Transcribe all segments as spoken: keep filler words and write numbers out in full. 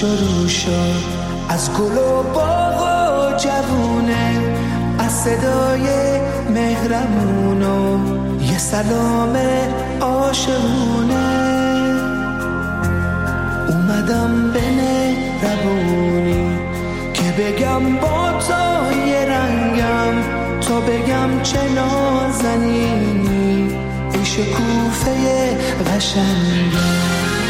شروع شد از گل و باغ و جوونه، از صدای مهرمون و یه سلام عاشقونه. اومدم به مهربونی که بگم با تو یه رنگم، تا بگم چه نازنینی ای شکوفه قشنگم.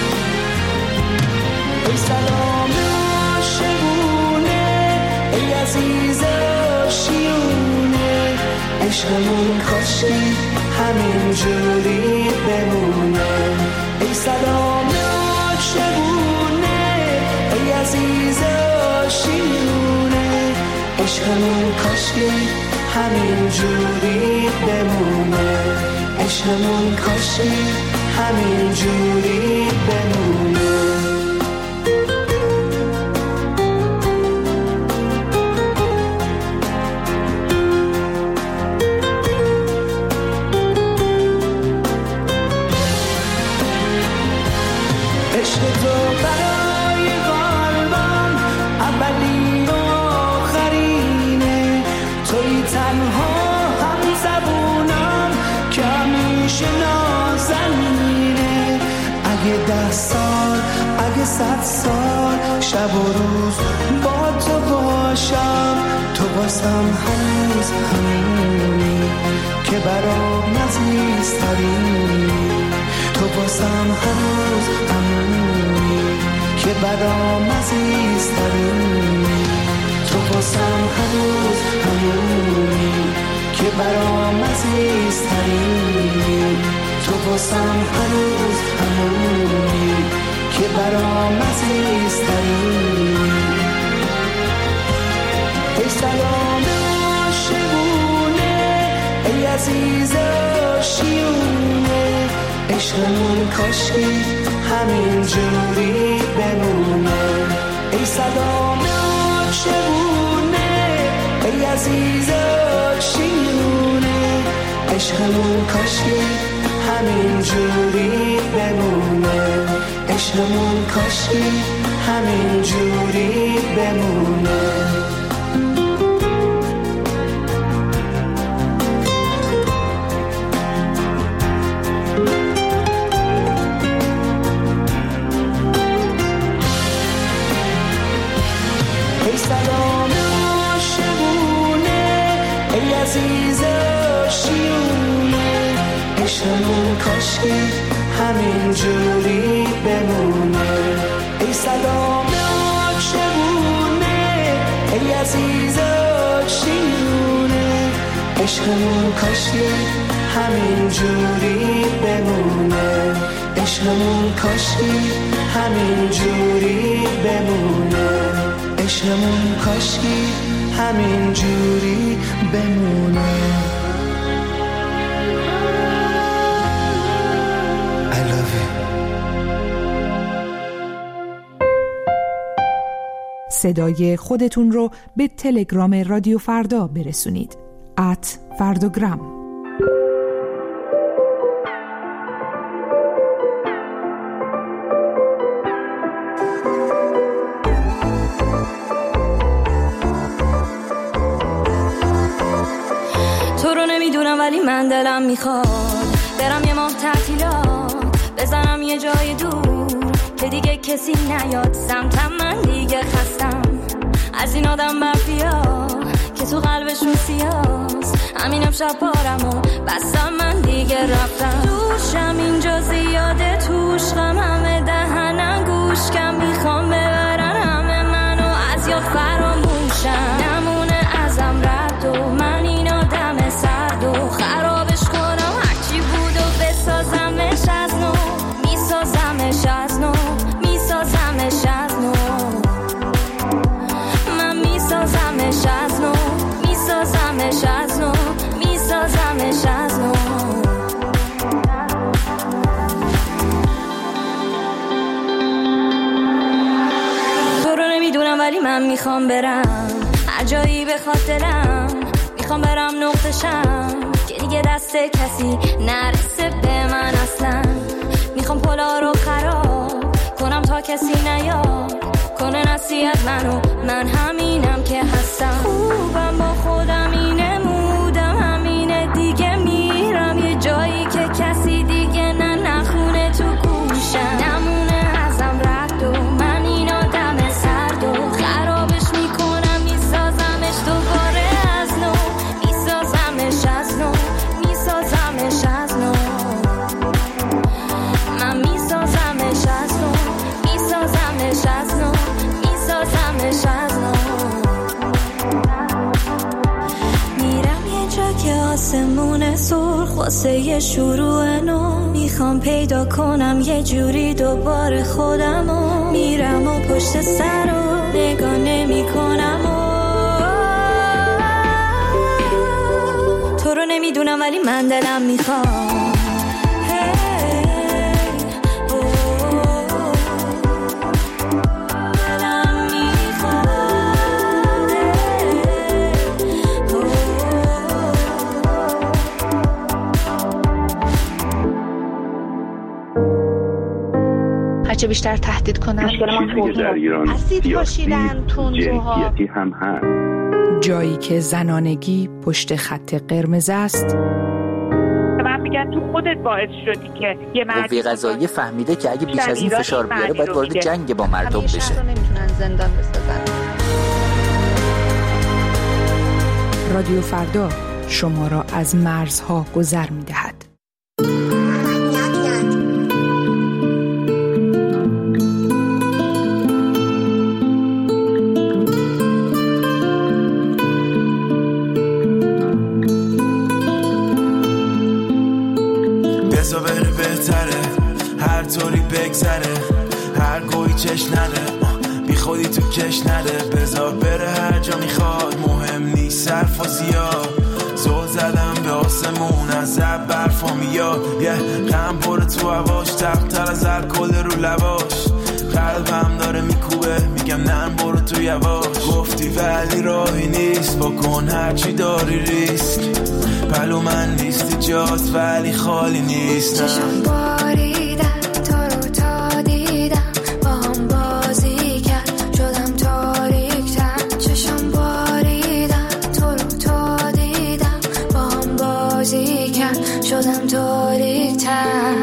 ای سلام عاشقونه، ای عزیز آشیونه، عشقمون کاشکی همین جوری بمونه. ای سلام عاشقونه، ای عزیز آشیونه، عشقمون کاشکی همین جوری بمونه. عشقمون کاشکی همین جوری بمونه. عشق تو برای قلبم اولی و آخرینه، توی تنها هم زبونم که همیشه نازنینه. اگه ده سال اگه صد سال شب و روز با تو باشم، تو واسم هنوز همونی که برام عزیزترینی. تو واسم هنوز همونی که برام عزیزترینی. تو واسم هنوز همونی که برام عزیزترینی. تو واسم هنوز همونی که برام عزیزترینی. ای سلام عاشقونه، ای عزیز آشیونه، عشقمون کاشکی همین جوری بمونه. ای سلام عاشقونه، ای عزیز آشیونه، عشقمون کاشکی همین جوری بمونه. عشقمون کاشکی همین جوری بمونه. ای سلام عاشقونه، ای عزیز آشیونه، عشقمون کاشکی همین جوری بمونه. ای سلام عاشقونه، ای عزیز آشیونه، عشقمون کاشکی همین جوری بمونه. عشقمون کاشکی همین جوری بمونه. عشقمون کاشکی همین جوری بمونه. I love you. صدای خودتون رو به تلگرام رادیو فردا برسونید. ات فردوگرام. نمیدونم ولی من دلم میخواد برم یه ماه تعطیلات، بزنم یه جای دور که دیگه کسی نیاد سمتم. من دیگه خستم از این آدم برفیا که تو قلبشون سیاست. همین امشب بارم و بستم، من دیگه رفتم. دوشم اینجا زیاده، توش غم همه دهنم گوش کم، میخوام ببرن همه منو از یاد فراموشم. نمونه ازم رد و من این آدم سرد و خرابش کنم، هرچی بود و بسازمش از نو، میسازمش از نو، میسازمش از نو، من میسازمش از نو، میسازمش از نو، میسازمش از نو. تو رو نمیدونم ولی من میخوام برم هر جایی بخواد دلم، میخوام برم نقطشم که دیگه دست کسی نرسه به من اصلا. میخوام پلا رو خراب کنم تا کسی نیاد، کنم خاصیت منو، من همینم که هستم. خوبم با خودم اینه مودم همینه دیگه، میرم یه جایی که کسی دیگه نه نخونه تو گوشم، نمونه ازم رد و من این آدم سرد و خرابش میکنم، میسازمش دوباره از نو، میسازمش از نو، میسازمش از نو، من میسازمش از نو، میسازمش از نو، میسازمش از نو. میرم یه جا که آسمون سرخ واسه یه شروع نو، میخوام پیدا کنم یه جوری دوباره خودمو، میرم و پشت سر رو نگاه نمی کنم و تو رو نمیدونم ولی من دلم میخوام. هرچه بیشتر تهدید کنن چیزی در ایران سیاسی جنسیتی هم هست. جایی که زنانگی پشت خط قرمز است. من میگم تو خودت باعث شدی که یه مردی قوه قضاییه فهمیده که اگه بیش از این فشار بیاره باید وارد جنگ با مردم بشه. همیشه رو نمیتونن زندان بسازن. رادیو فردا شما را از مرزها گذر می‌دهد. بزا بره بهتره هر طوری بگذره، هر گوی چش نده بی خودی تو کش نده، بزا بره هر جا میخواد مهم نیست صرف و زیاد، زل زدم به آسمون از زب برفا میاد، یه غم پره تو هواش تختر از الکل رو لباش، قلبم داره میکوبه میگم نه برو تو یواش، گفتی ولی راهی نیست بکن هرچی داری ریسک، پلو من نیستی جات ولی خالی نیست. چشم باریدن تو رو تا دیدم با هم بازی کرد شدم تاریک‌تر، چشم باریدن تو رو تا دیدم با هم بازی کرد شدم تاریک‌تر.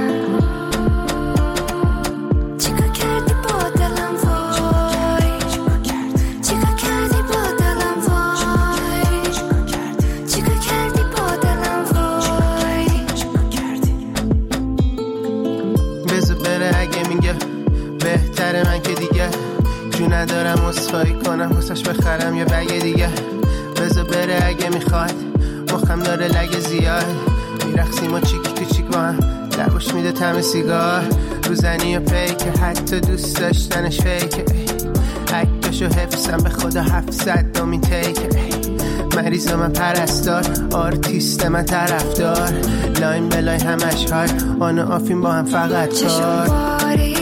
ندارم اصفایی کنم حسش بخرم یه بگه دیگه، بذار بره اگه میخواد، مخم داره لگه زیاد، میرخسیم و چیکی تو چیک با هم، لبوش میده تم سیگار، روزنی و پیکه حتی دوست داشتنش فیکه، حکشو حفظم به خدا هفتصد دومین تیکه، مریض من پرستار آرتیست من طرفدار، لاین بلای همش هار آن و آفین با هم فقط کار.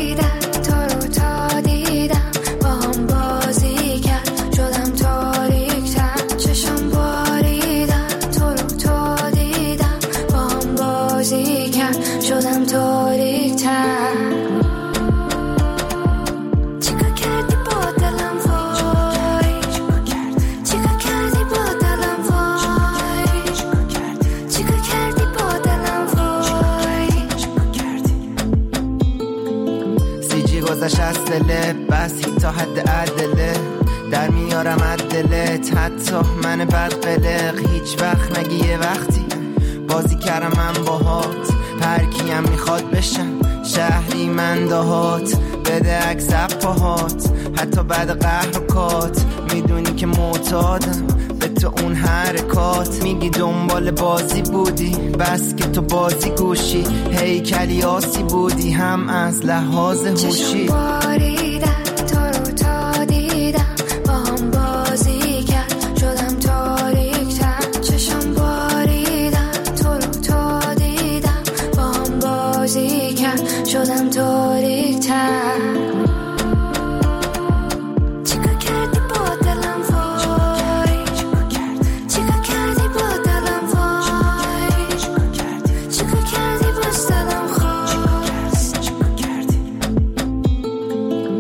شدم تاریک‌تر. چیکار کردی با دلم وای، چیکار کردی با دلم وای، چیکار کردی با دلم وای. سی جی گذشت از دله بس تا حد عدله، در میارم عدلت حتی من بد قلق، هیچ وقت نگی یه وقتی بازی کردم من باهات، هر کیم میخواد بشم شهری من دهات، بده عکس پاهات حتی بعد قهر و کات، میدونی که معتادم به تو اون حرکات، میگی دنبال بازی بودی بس که تو بازی گوشی، هیکلی آسی بودی هم از لحاظ هوشی. شدم تاریک‌تر. چیکار کردی با دلم وای، چیکار کردی با دلم وای، چیکار کردی با دلم خواست.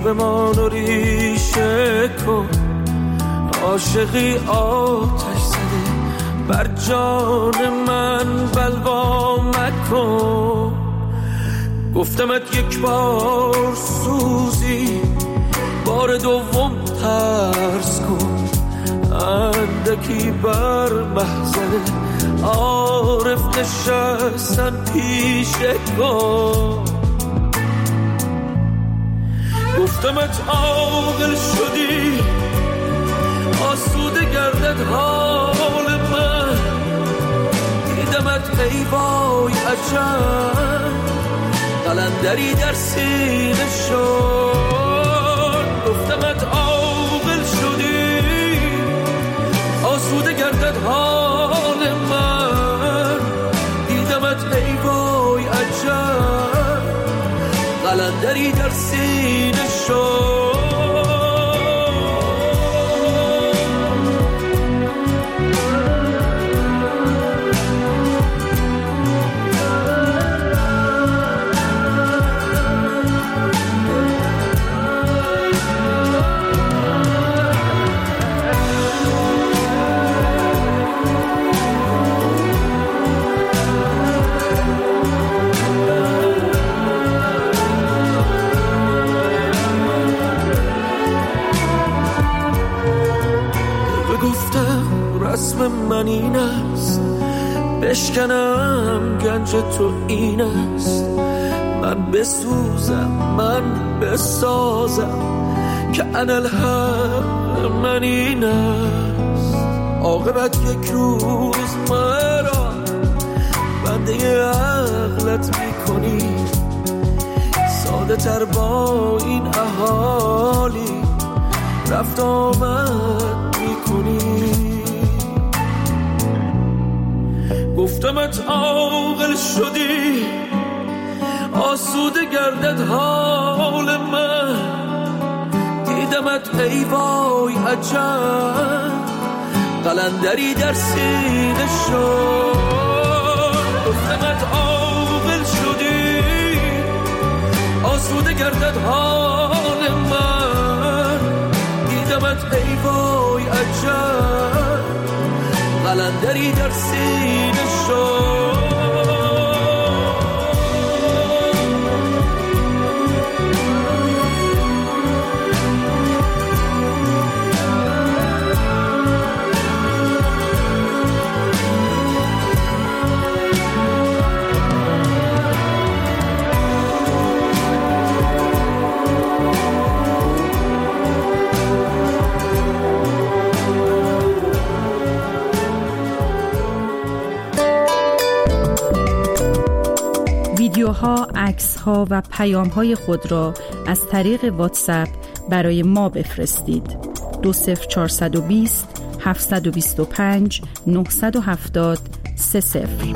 قهرمان و ریشه کن، عاشقی آتش زده بر جان من بلوا مکن. گفتمت یک بار سوزی، بار دوم ترس کن، اندکی بر محضر عارف نشستن پیشه کن. گفتمت عاقل شدی، آسوده گردد حال من، دیدمت ای وای عجب، قلندری در سینه شد. گفتمت عاقل شدی، آسوده گردد حال من، دیدمت ای وای عجب، قلندری در سینه شد. رسم من این است، بشکنم گنج تو این است، من بسوزم من بسازم که انا الحق من این است. عاقبت یک روز مرا بنده عقلت میکنی، ساده تر با این احالی رفت آمد میکنی. گفتمت عاقل شدی، آسوده گردد حال من، دیدمت ای وای عجب، قلندری در سینه شد. گفتمت عاقل شدی، آسوده گردد حال من، دیدمت ای وای عجب، قلندری در سینه شد. ویدیوها، عکس‌ها و پیام‌های خود را از طریق واتساپ برای ما بفرستید. دو صفر چهارصد و بیست هفتصد و بیست و پنج نهصد و هفتاد سه صفر.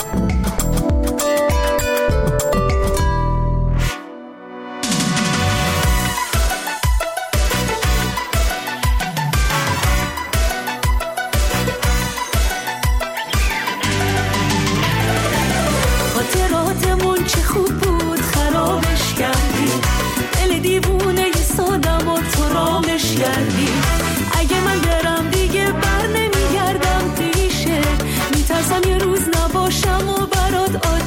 اگه من برم دیگه بر نمیگردم پیشه، میترسم یه روز نباشم و برات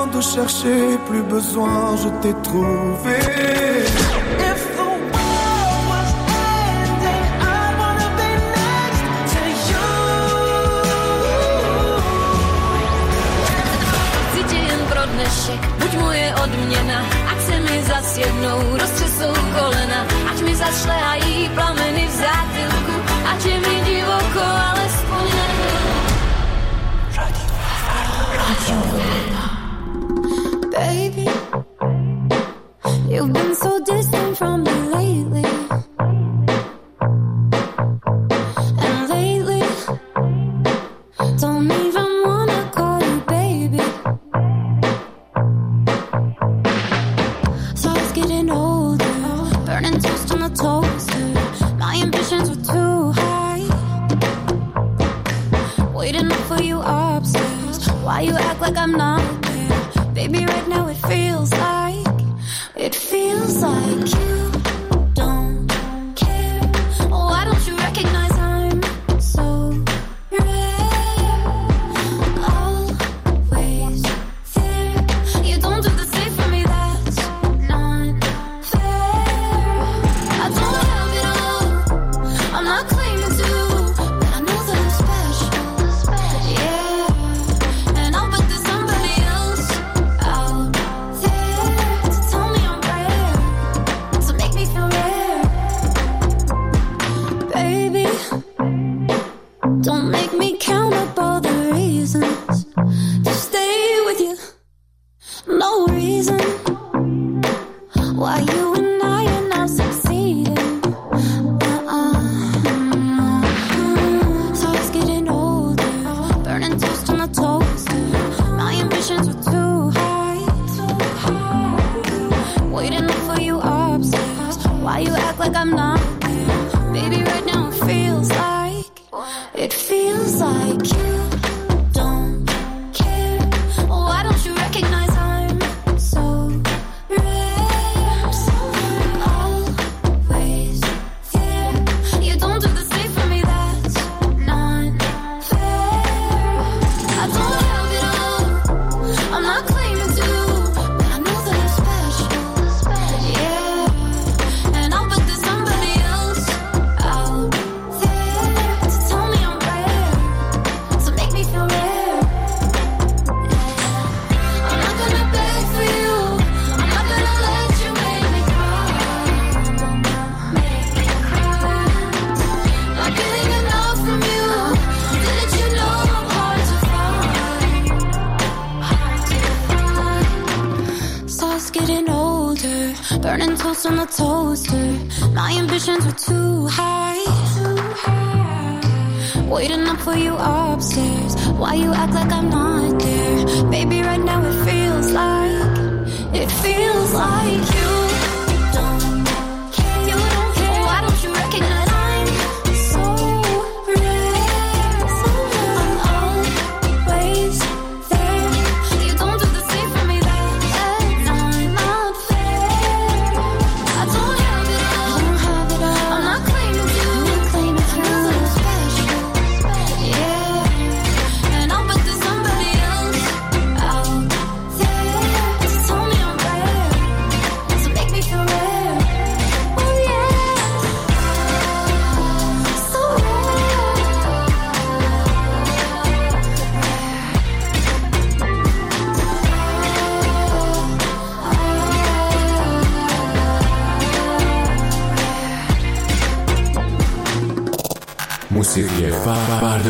de chercher, plus besoin, je t'ai trouvé. If the world was ending, I wanna be next to you. Cítím pro dnešek, buď moje odměna, ať se mi zas jednou roztřesou kolena, ať mi zašlehají plameny v zátylku, ať je mi divoko, alespoň nevím. Baby, you've been so distant from me lately. And lately, don't even wanna call you baby. So I was getting older, burning toast on the toaster. My ambitions were too high, waiting up for you upstairs. Why you act like I'm not there? Baby, right now it feels like, it feels like you don't care. Why don't you recognize I'm so rare? Always there. You don't do the same for me, that's not fair. I don't have it all, I'm not claiming to, but I know that I'm special. Yeah, and I'll bet there's somebody else out there to tell me I'm rare, to make me feel rare. Baby, don't make me count up all the reasons to stay with you. No reason why you and I are not succeeding. Uh-uh. So I was getting older, burning toast on the toaster. My ambitions were too high, waiting up for you upstairs. Why you act like I'm not there? Baby, right now it feels like, it feels like you don't care. Why don't you recognize I'm so rare? Always there. You don't do the same for me, that's not fair. I don't have it all, I'm not claiming to, but I know that I'm special. Yeah, and I'll bet there's somebody else out there to tell me I'm rare, to make me feel rare. I'm not gonna beg for you, I'm not gonna let you make me cry, make me cry. Not getting enough from you, didn't you know I'm hard to find, hard to find. So I was getting older, burning toast on the toaster. My ambitions were too high, waiting up for you upstairs. Why you act like I'm not there? Baby, right now it feels like, it feels like you don't care. You don't care. Why don't you recognize I'm so rare? I'm always there. You don't do the same for me, that's not fair. I don't have it all, I'm not claiming you, I know that I'm special. Yeah, and I'll bet there's somebody else out there to tell me I'm rare, to make me feel rare. Oh yeah, so موسیقی فردا.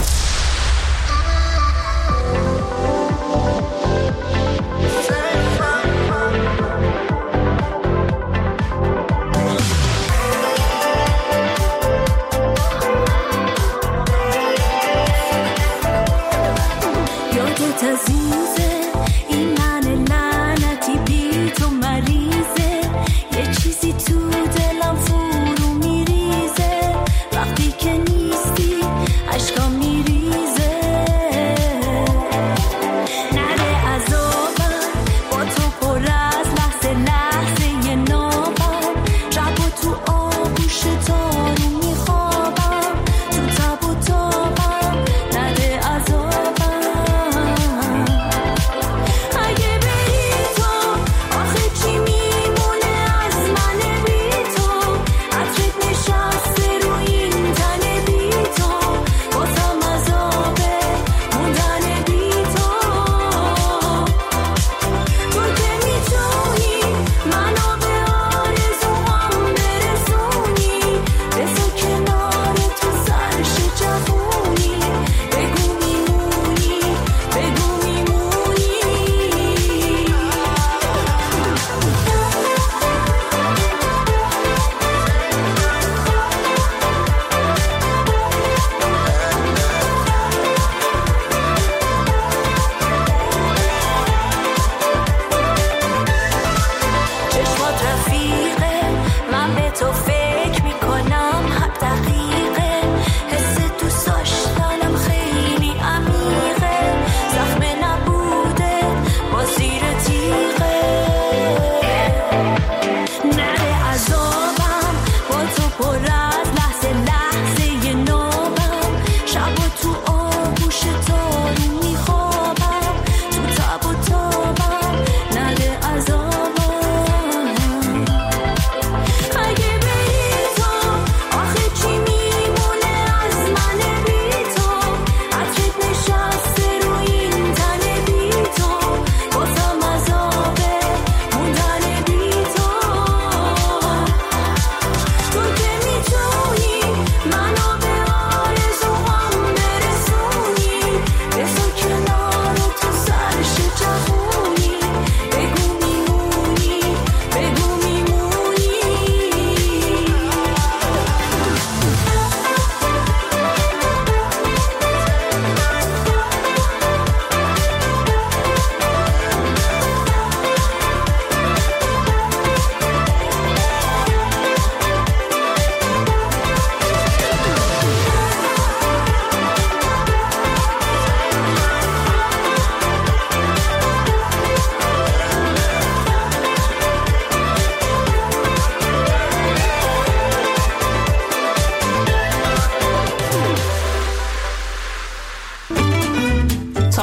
یادت عزیزه این من لعنتی بی تو مریضه، یه چیزی تو دلم فرو میریزه، وقتی که نیستی عشقام میریزه.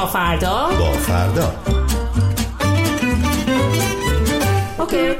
فردا با فردا. اوکی.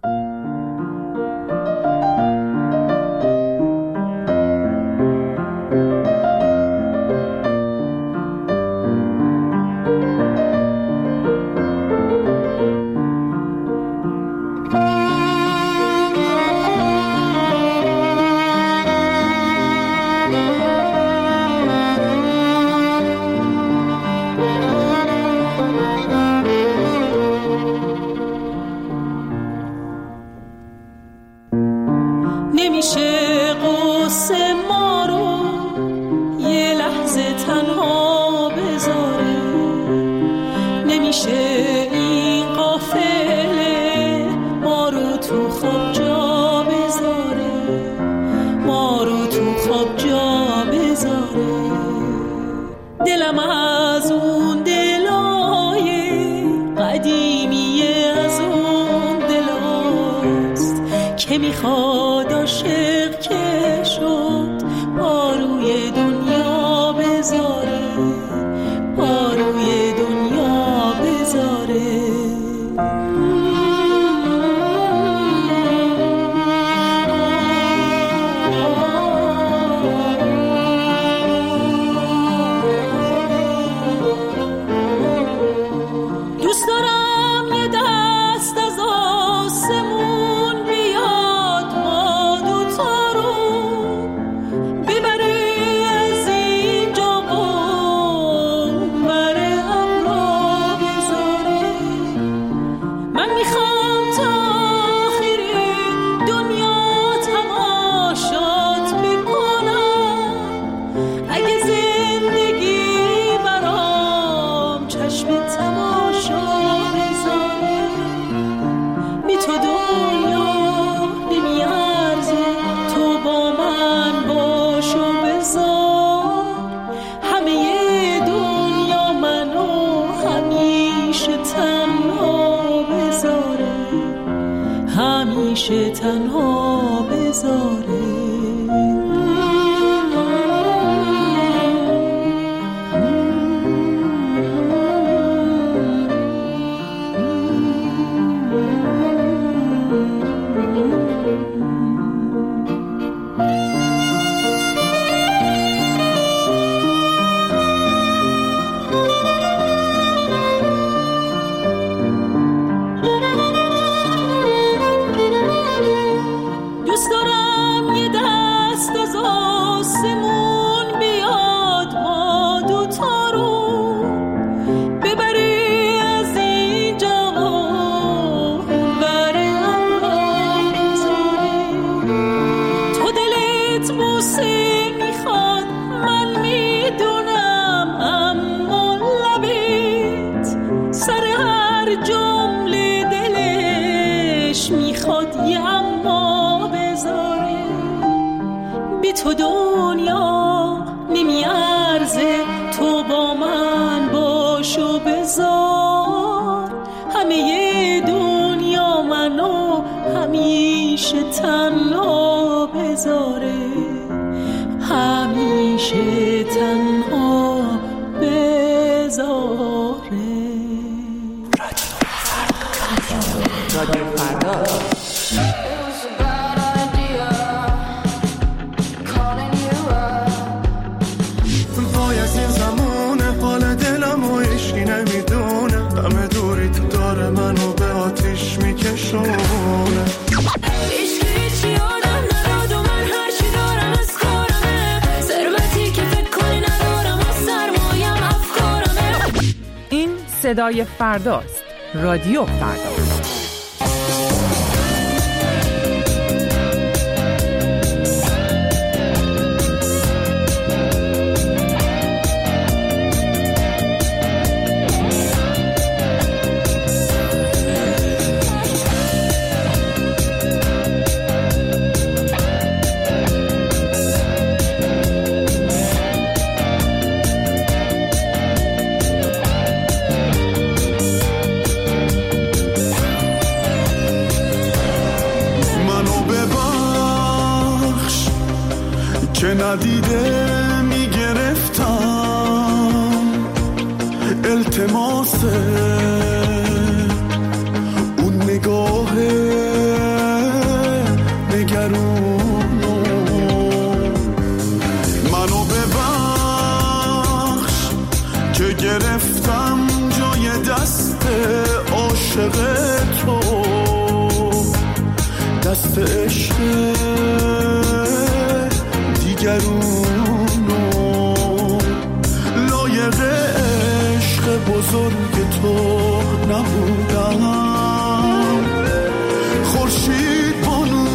صدای فرداست. رادیو فردا. ندیده میگرفتم التماسه اون نگاه نگرونو منو ببخش که گرفتم جای دست عاشق تو دست عشق دیگرونو لایق عشق بزرگ تو نبودم خورشید بانو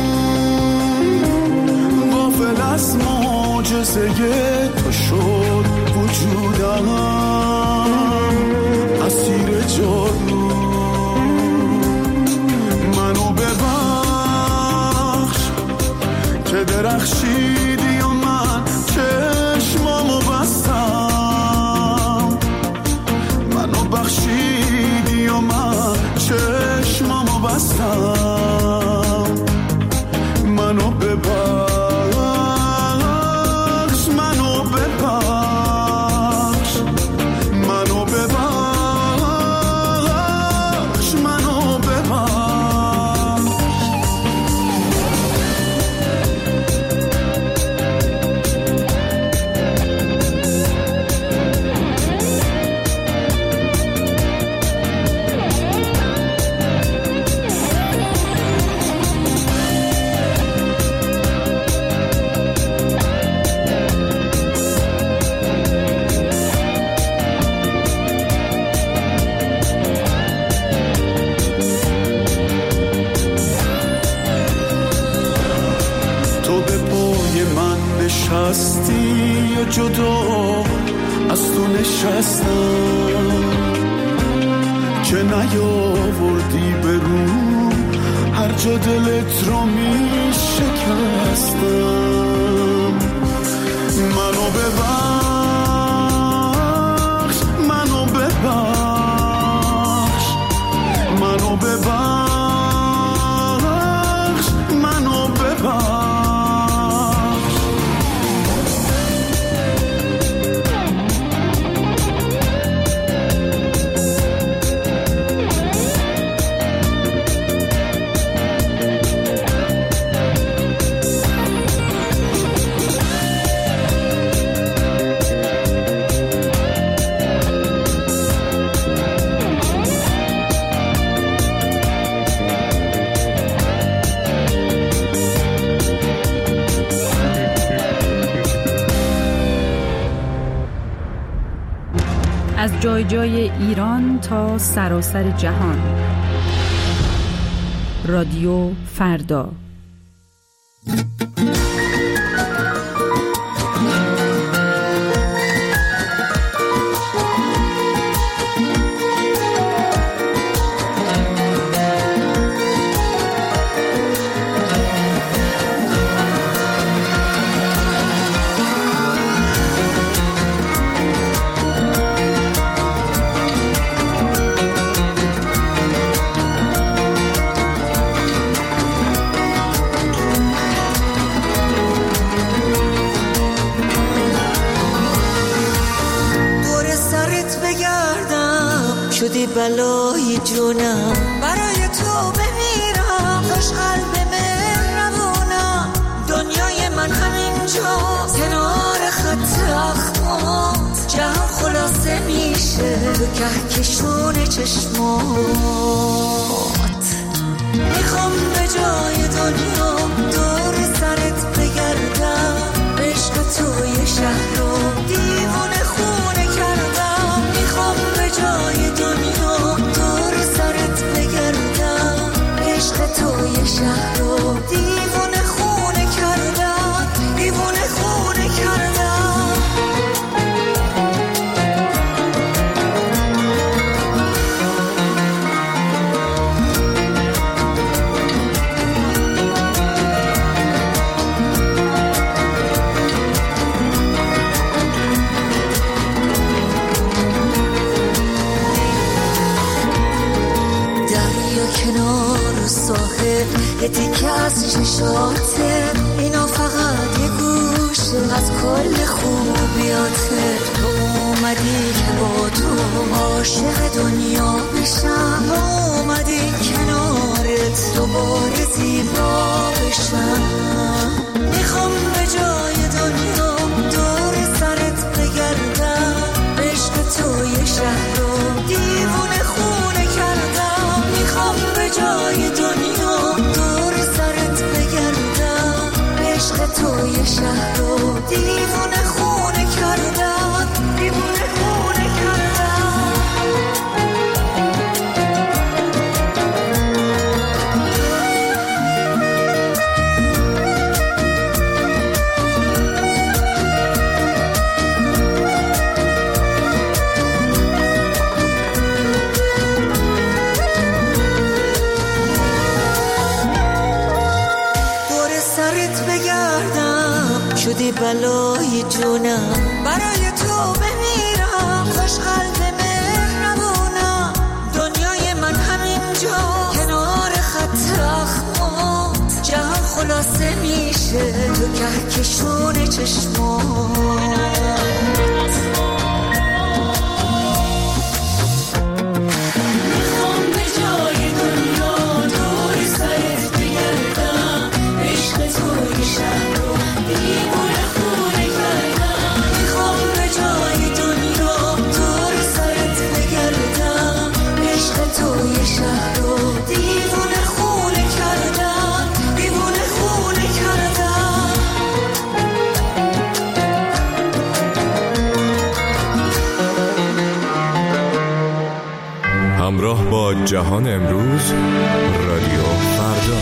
غافل از معجزه تو شد وجودم اسیر جادو منو ببخش که درخشیدی و من چشمامو بستم منو بخشیدی و من چشمامو بستم منو ببخش منو ببخش منو ببخش منو ببخش نشستی یا جدا از تو نشستم که نیاوردی به رو هر جا دلت رو می شکستم منو ببخش منو ببخش منو ببخش منو ببخش از جای جای ایران تا سراسر جهان. رادیو فردا. شدی بلای جونم برای تو بمیرم داش قلب مهربونم دنیای من همینجاست کنار خط اخمات جهان خلاصه میشه تو کهکشون چشمات میخوام به جای دنیا دور سرت بگردم عشق توی شهر رو دیوونه خونه کردم میخوام به جای دنیا دور سرت بگردم عشق توی شهر رو دیوونه خونه کردم دیوونه خونه کردم یه تیکه از چشاته اینا فقط یه گوشه از کل خوبیاته تو اومدی که با تو عاشق دنیا بشم، اومدی کنارت دوباره زیبا بشم. میخوام به جای دنیا دور سرت بگردم، عشق توی شهر رو دیوونه خونه کردم. میخوام به جای دنیا دور سرت بگردم، عشق توی شهر رو دیوونه خونه کردم، دیوونه خونه کردم. شدی بلای جونم، برای تو بمیرم، خوش قلب مهربونم. دنیای من همینجا کنار خط اخمات، جهان خلاصه میشه تو کهکشون چشمات. همراه با جهان امروز، رادیو فردا.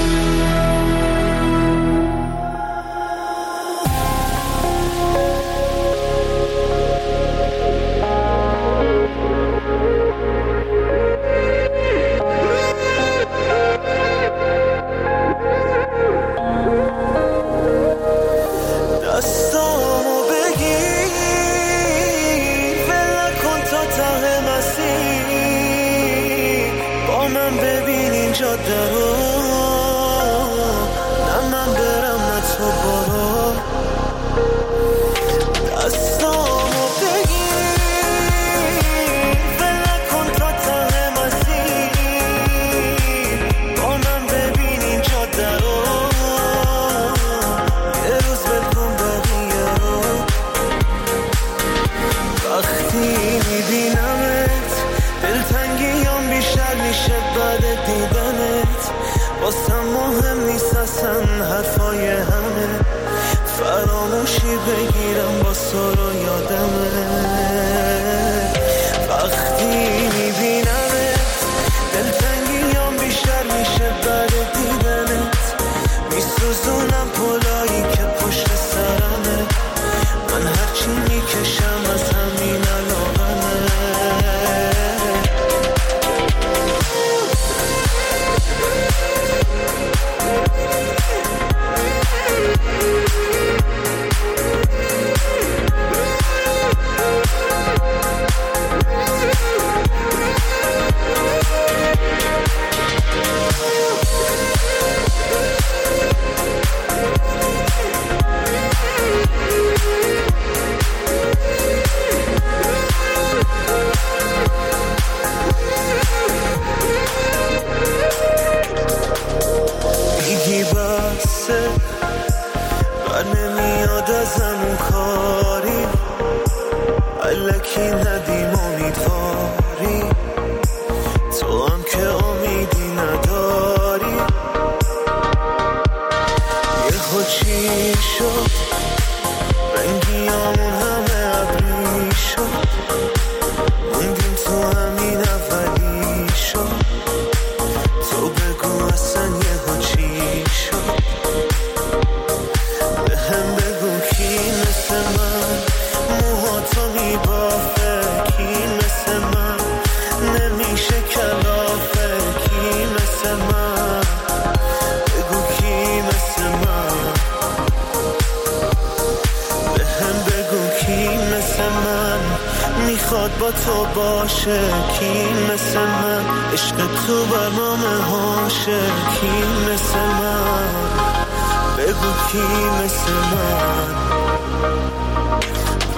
میخواد با تو باشه کی مثل من، عشق تو برنامه هاشه کی مثل من، بگو کی مثل من.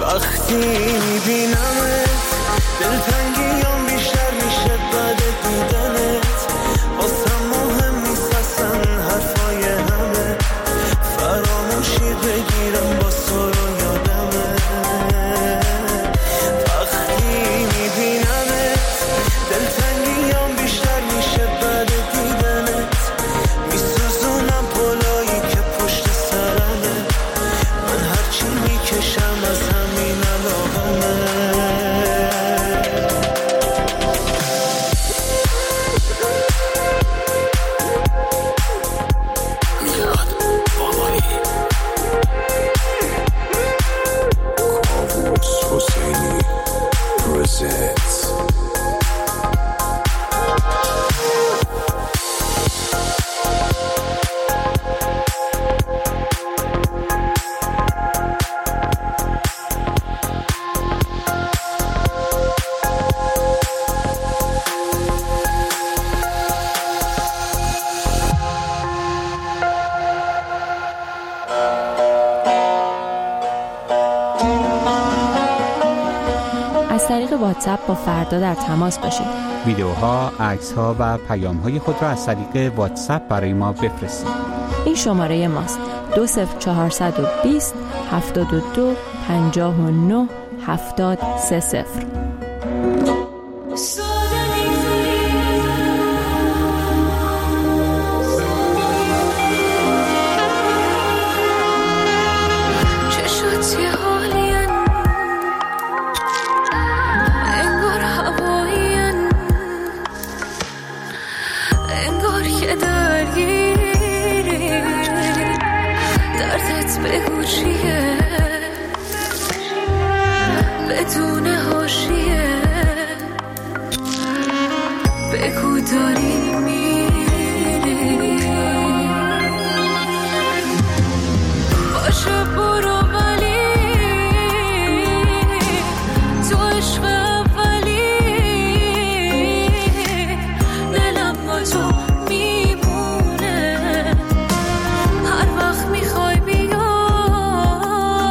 وقتی میبینمت دلتنگیام بیشتر میشه بعد دیدنت واسم مهم نیست اصلا حرفای همه فراموشی بگیرم با سر و یادمه وقتی میبینمت دلتنگیام بیشتر میشه بعد دیدنت میسوزونم پلایی که پشت سرمه من هرچی میکشم از همین علاقمه از طریق واتساپ با فردا در تماس باشید. ویدیوها، عکس‌ها و پیام‌های خود را از طریق واتساپ برای ما بفرستید. این شماره ماست: دو صفر چهارصد و بیست هفتاد و دو پنجاه و نه هفتاد سه صفر. بگو چیه بدون حاشیه بگو داری میری باشه برو ولی تو عشق اولی دلم با تو میمونه هر وقت میخوای بیا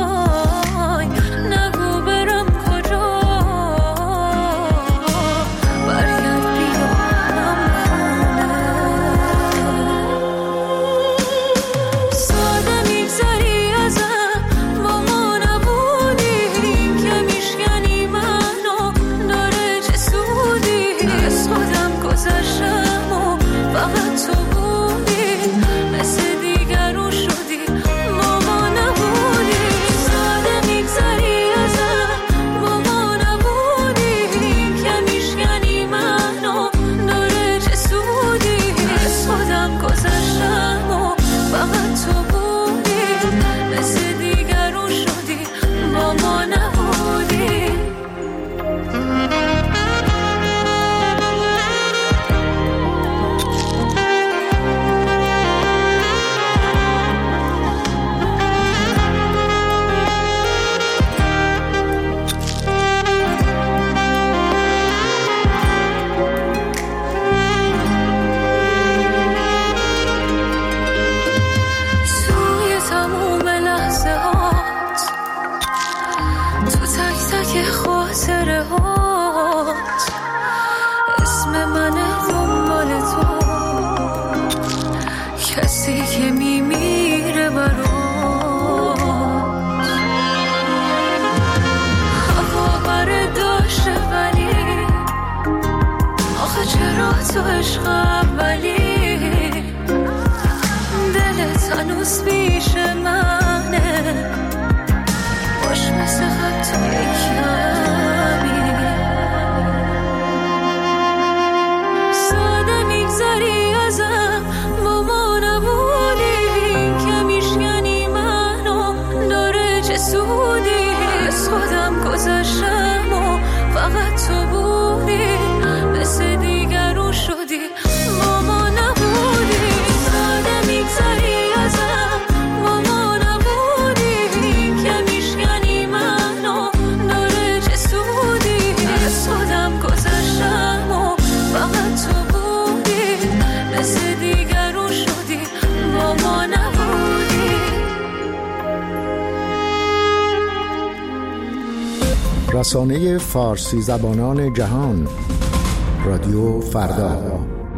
رسانه فارسی زبانان جهان، رادیو فردا.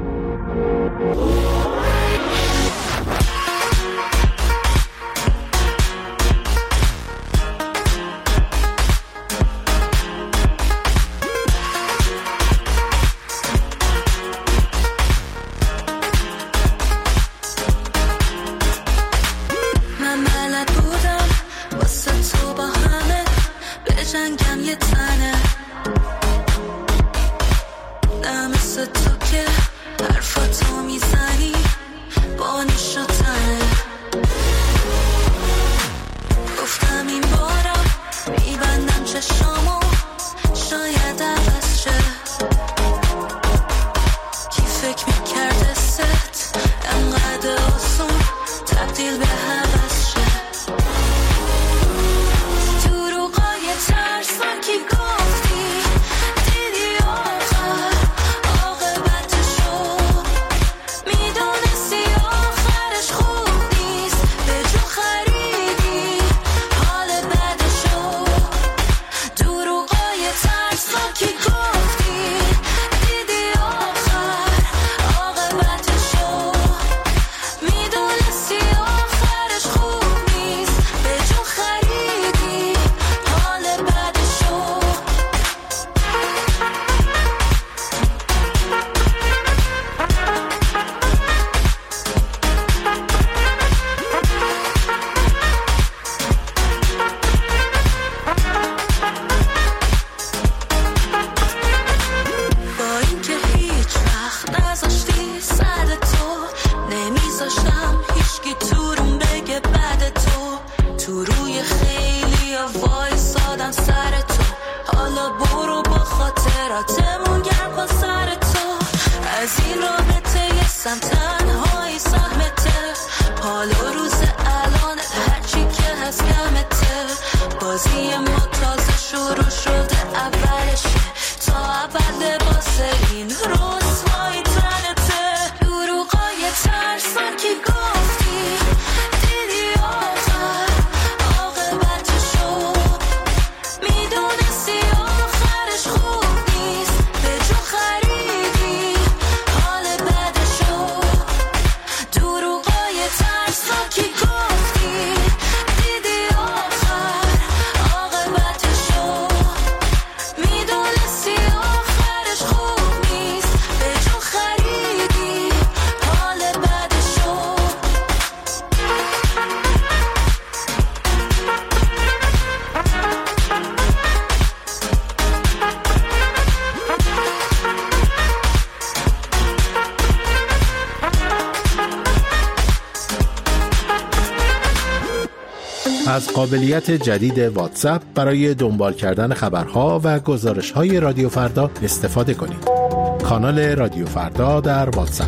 از قابلیت جدید واتساپ برای دنبال کردن خبرها و گزارش‌های رادیو فردا استفاده کنید. کانال رادیو فردا در واتساپ.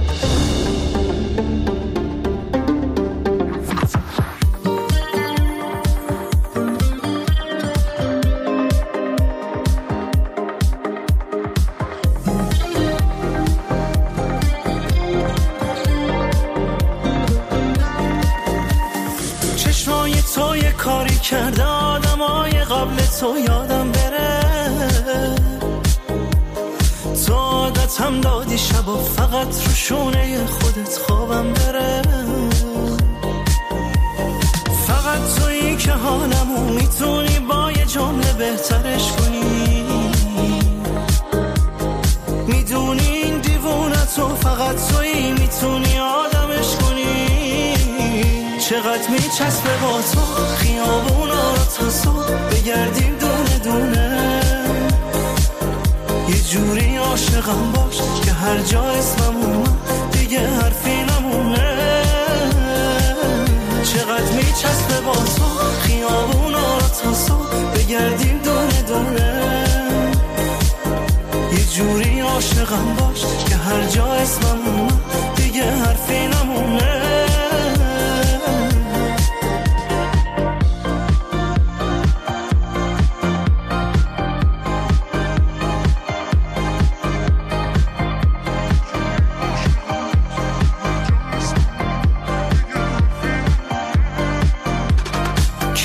کرده آدمای قبل تو یادم بره، تو عادت هم دادی شب و فقط رو شونه خودت خوابم بره. فقط تویی که حالمو میتونی با یه جمله بهترش کنی، میدونی این دیوونتو فقط تویی میتونی آدمش کنی. چقدر میچسبه با تو خیابونا رو تا صبح بگردیم دونه دونه، یه جوری عاشقم باش که هر جا اسمم اومد دیگه حرفی نمونه. چقدر میچسبه با تو خیابونا رو تا صبح بگردیم دونه دونه، یه جوری عاشقم باش که هر جا اسمم اومد دیگه حرفی نمونه.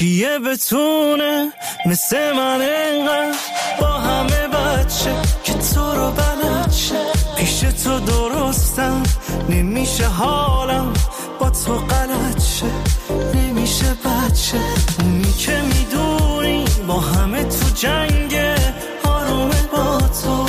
کیه بتونه مثل من انقدر با همه بچه که تو رو بلد شه. پیش تو درستم نمیشه حالم با تو غلط شه. نمیشه بچه اونی که میدونی با همه تو جنگه آرومه با تو.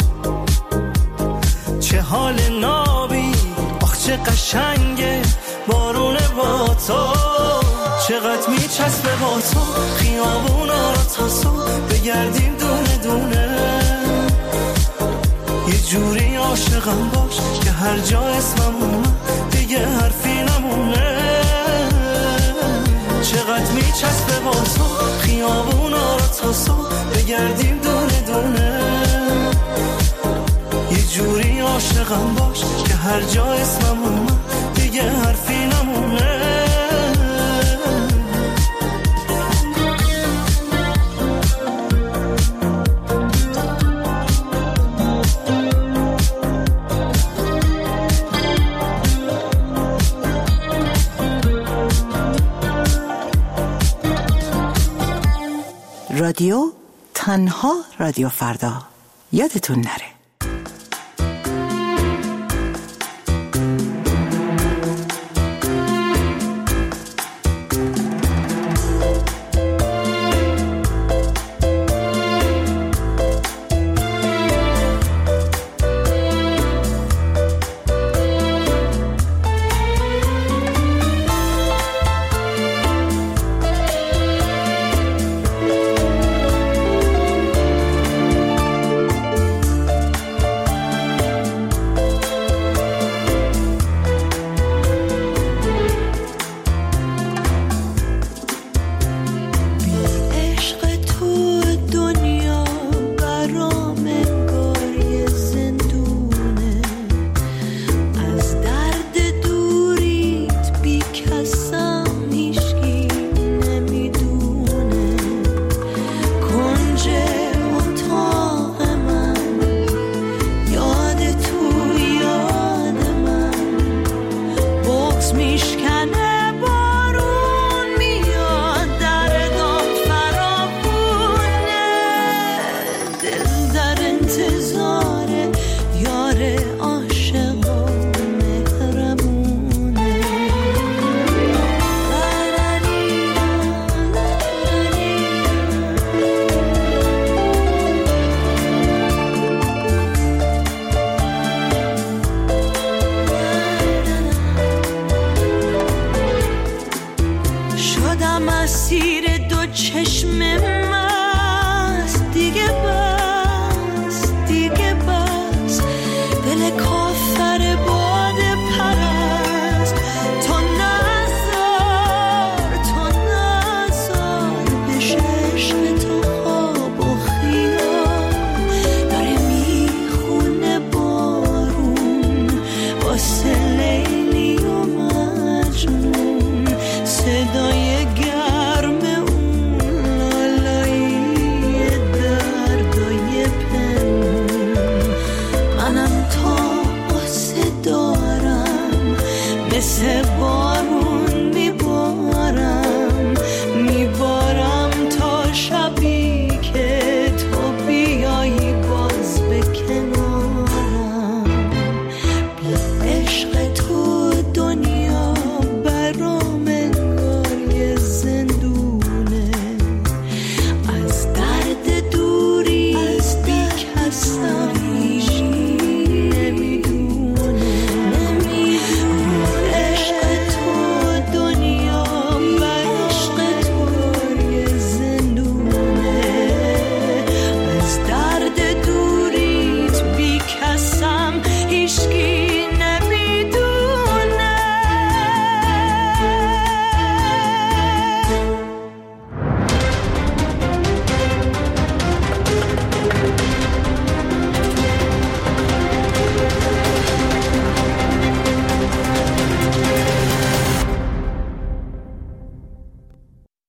چه حال نابی آخ چه قشنگه بارونه با تو. چقدر میچسبه با تو خیابونا رو تا صبح بگردیم دونه دونه. یه جوری عاشقم باش که هر جا اسمم اومد دیگه حرفی نمونه. چقدر میچسبه با تو خیابونا رو تا صبح بگردیم دونه دونه. یه جوری عاشقم باش که هر جا اسمم اومد دیگه حرفی نمونه. رادیو تنها رادیو فردا، یادتون نره. مسیر دو چشم من